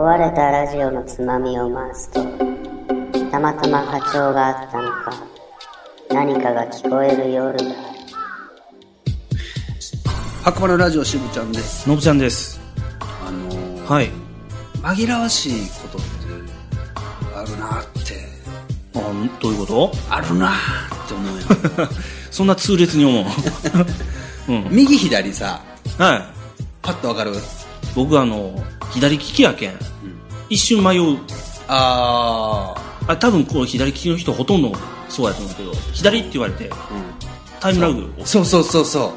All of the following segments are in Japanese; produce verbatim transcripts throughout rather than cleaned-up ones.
壊れたラジオのつまみを回すと、たまたま波長があったのか、何かが聞こえる夜がある。 白馬のラジオしぶちゃんです。 のぶちゃんです。 あのー、 はい。 紛らわしいことってあるなって。 あ、どういうこと？ あるなって思うよ。 そんな痛烈に思う。 うん、右左さ、 はい。 パッとわかる？ 僕あの左利きやけん、うん、一瞬迷う。 ああ、多分こう左利きの人ほとんどそうやと思うけど、左って言われて、うん、タイムラグ。 そうそうそうそう。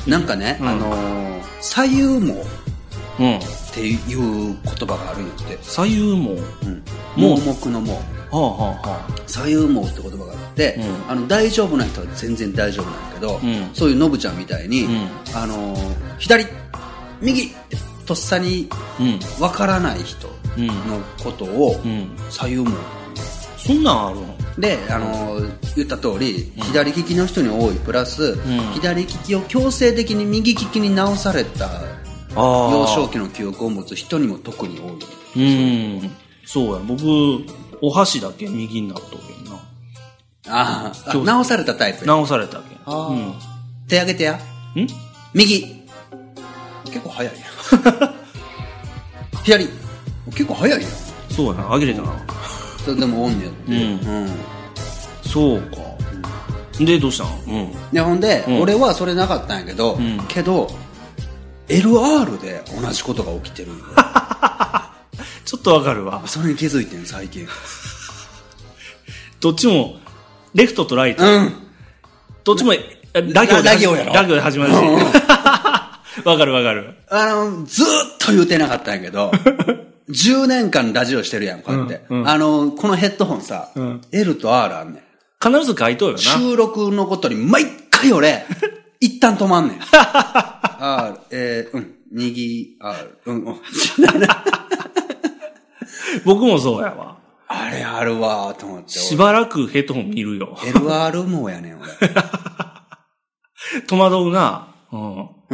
なんかね、うん、あのー、左右網っていう言葉があるんやって。 左右網。うん。 盲目の網。 はあはあはあ。 左右網って言葉があって、うん、あの大丈夫な人は全然大丈夫なんやけど、うん、そういうのぶちゃんみたいに、うん、あのー、左右ってとっさにわからない人のことを左右網、うん、 そんなんあるので、あのー、言った通り、うん、左利きの人に多いプラス、うん、左利きを強制的に右利きに直された幼少期の記憶を持つ人にも特に多い。うん、そうや。僕お箸だけ右になっとけんな。 ああ、直されたタイプ。 直されたけん。 あ、うん、手上げてや。ん？右。結構早いや。左。結構早いや。 そうやな。上げれたな。 それでもオンにやって。うん。うん、 そうか。うん、で、どうしたの？うん。 で、ほんで、うん、俺はそれなかったんやけど、うん、けど、エルアール で同じことが起きてるんよ。 ちょっとわかるわ。 それに気づいてん、最近。 どっちも、レフトとライト。 うん。 どっちも、ラ行で、 ラ行やろ。 ラ行で始まるし。わかるわかる。 あの、ずーっと言うてなかったんやけど、じゅうねんかんラジオしてるやん、こうやって。うんうん、あの、このヘッドホンさ、うん、L と R あんねん。 必ず書いとるよな。 収録のことに毎回俺、一旦止まんねん。R、えー、うん、右、R、うん、うん。 僕もそうやわ。 あれあるわーと思って。 しばらくヘッドホン見るよ。 エルアール もやねん、俺。 戸惑うな。うん。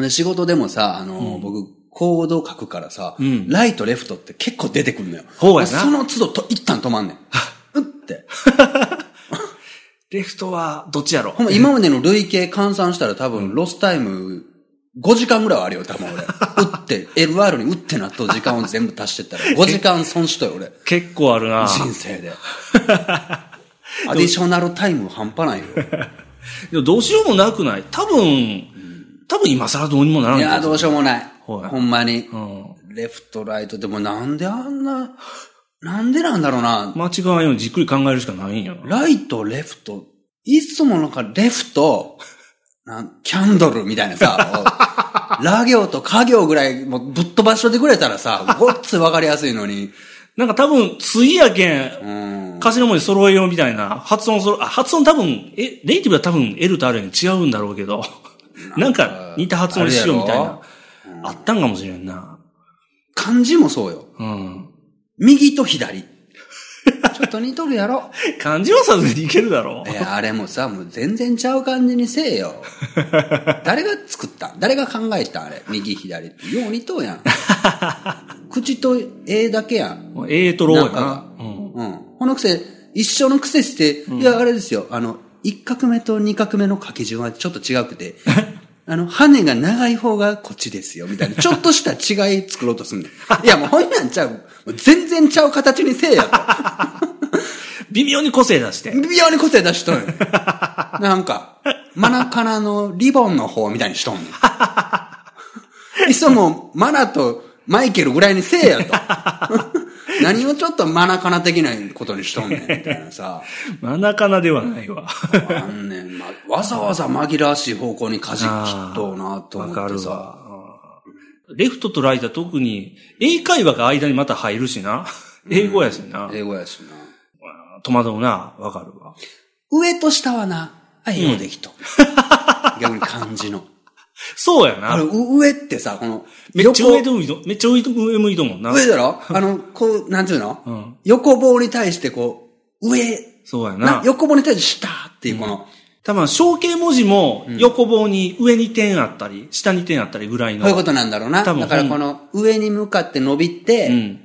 で仕事でもさ、あのーうん、僕、コード書くからさ、うん、ライト、レフトって結構出てくるのよ。 ほうやな。 その都度と一旦止まんねん。うって。 レフトは、どっちやろ？ ほんま今までの累計換算したら多分、ロスタイムごじかんぐらいはあるよ、多分俺。打って、エルアール に打ってなっと時間を全部足してったら、ごじかん損したよ、俺。 結構あるな。 人生で。アディショナルタイム半端ないよ。 でもどうしようもなくない？多分、多分今更どうにもならない。 いや、どうしようもない。 ほ, ほんまに、 うん。 レフト、ライトでもなんであんな、なんでなんだろうな。 間違わんようにじっくり考えるしかないんよな。 ライト、レフト、いつもなんかレフト、なんキャンドルみたいなさ、ラ行とカ行ぐらいもうぶっ飛ばしといてくれたらさ、ごっつわかりやすいのに。 なんか多分、次やけん、うん、歌詞の文字揃えようみたいな、発音そろ、あ、発音多分、え、レイティブは多分 L と R に違うんだろうけど、なんか似た発音しようみたいな、うん、あったんかもしれんな。 漢字もそうよ。 うん。 右と左。ちょっと似とるやろ。 漢字はさずにいけるだろ。 いや、あれもさ、もう全然ちゃう感じにせえよ。誰が作ったん？誰が考えたん？あれ。右左って。よう似とうやん。口と絵だけやん。 絵とローやな。 うん。うん。このくせ、一緒の癖して、うん、いや、あれですよ。あの、一画目と二画目の書き順はちょっと違くて、あの、羽が長い方がこっちですよ、みたいな。ちょっとした違い作ろうとすんねん。いや、もうほんなんちゃう。もう全然ちゃう形にせえやと。 微妙に個性出して。 微妙に個性出しとんねん。なんか、マナカナのリボンの方みたいにしとんねん。いっそもう、マナとマイケルぐらいにせえやと。何をちょっとマナカナ的なことにしとんねん、みたいなさ。 マナカナではないわ。 あんねん、ま、わざわざ紛らわしい方向に舵切っとうなと思ってさ。 レフトとライトは特に、英会話が間にまた入るしな。英語やしな。 うん、英語やしな。 戸惑うな。わかるわ。 上と下はな、英語できと。うん、逆に漢字の。 そうやな。 あれ、上ってさ、この、 めっちゃ上向いと、めっちゃ上向いともんな。 上だろあの、こう、なんていうの、うん、横棒に対してこう、上。 そうやな。 横棒に対して下っていうこの。うん、 多分、象形文字も横棒に上に点あったり、下に点あったりぐらいの。 そういうことなんだろうな。だからこの、上に向かって伸びて、うん、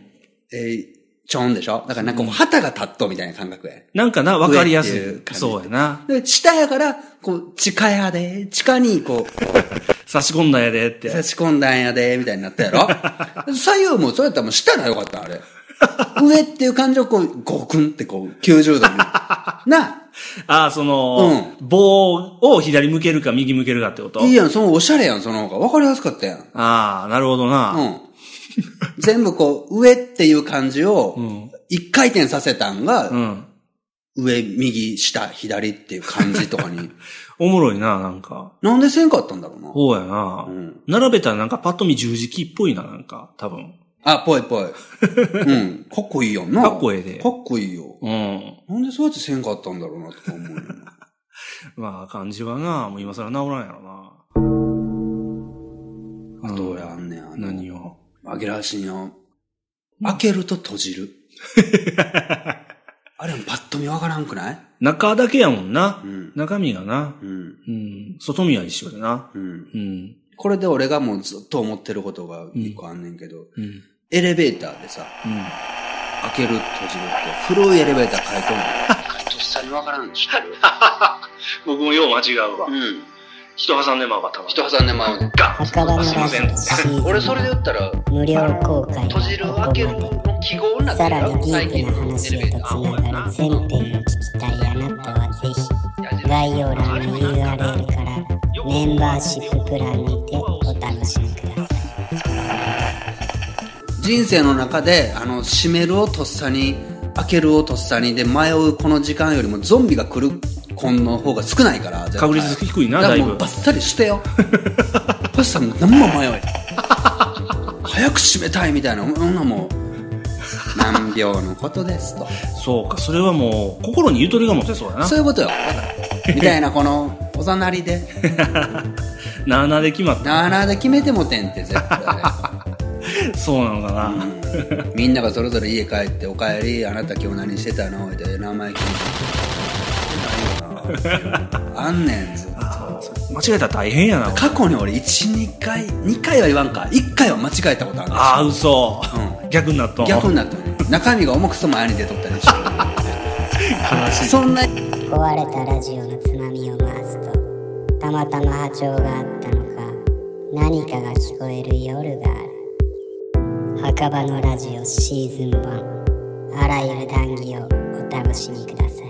えー、ちょんでしょだからなんかこう旗が立っとみたいな感覚や。 なんかな、わかりやすい。 上っていう感じそうやな。 で、下やから、こう、地下やで、地下にこう、 差し込んだんやでって。 差し込んだんやで、みたいになったやろ左右もそうやったらもう下がよかったあれ。上っていう感じをこう、ゴクンってこう、きゅうじゅうどに。なああ、その、うん、棒を左向けるか右向けるかってこといいやん、そのおしゃれやん、その方が。わかりやすかったやん。 ああ、なるほどな。 うん。全部こう、上っていう感じを、一回転させたんが、うん、上、右、下、左っていう感じとかに。 おもろいな、なんか。 なんでせんかったんだろうな。 そうやな。うん、並べたらなんかパッと見十字キーっぽいな、なんか、多分。 あ、ぽいぽい。うん。かっこいいよな。 かっこええで。 かっこいいよ。 うん。 なんでそうやってせんかったんだろうな、とか思うよな。 まあ、感じはな、もう今更治らんやろな。あと俺あんねん、あの。 何を紛らわしいよ。開けると閉じる。あれもパッと見わからんくない？ 中だけやもんな。 うん、 中身がな。 うん。 うん。外見は一緒でな。 うん。 うん。 これで俺がもうずっと思ってることが一個あんねんけど、 うん。 エレベーターでさ、 うん、 開ける閉じるって古いエレベーター書いとんの。とっさにわからんでしょ。 僕もよう間違うわ。 うん。 人挟んでまうわ、たまに。 人挟んでまう。 墓場のラジオシーズン俺それで言ったら、 無料公開閉じる開けるの記号になってる。 さらにディープな話へとつながる全編を聞きたいあなたはぜひ、概要欄の ユーアールエル からメンバーシッププランにてお楽しみください。 人生の中であの閉めるをとっさに開けるをとっさにで迷うこの時間よりもゾンビが来るこの方が少ないから確率低いな。だいぶもうバッサリしてよ。パスさん何も迷い早く閉めたいみたいな、そんなもう難病のことですと。 そうか、それはもう心にゆとりが持てそうやな。 そういうことよみたいな、このおざなりでなあなあで決まった。 なあなあで決めてもてんって絶対そうなのかな、 うん、みんながそれぞれ家帰ってお帰り、あなた今日何してたのって名前聞いてあんねんずっと。 間違えたら大変やな。 過去に俺いち、にかいにかいは言わんかいっかいは間違えたことあるんですよ。 ああ嘘、うん、逆になっとん逆になっとんね。中身が重くそ前に出とったりして悲しい。そんな壊れたラジオのつまみを回すとたまたま波長があったのか何かが聞こえる夜がある。墓場のラジオシーズンワン、あらゆる談義をお楽しみください。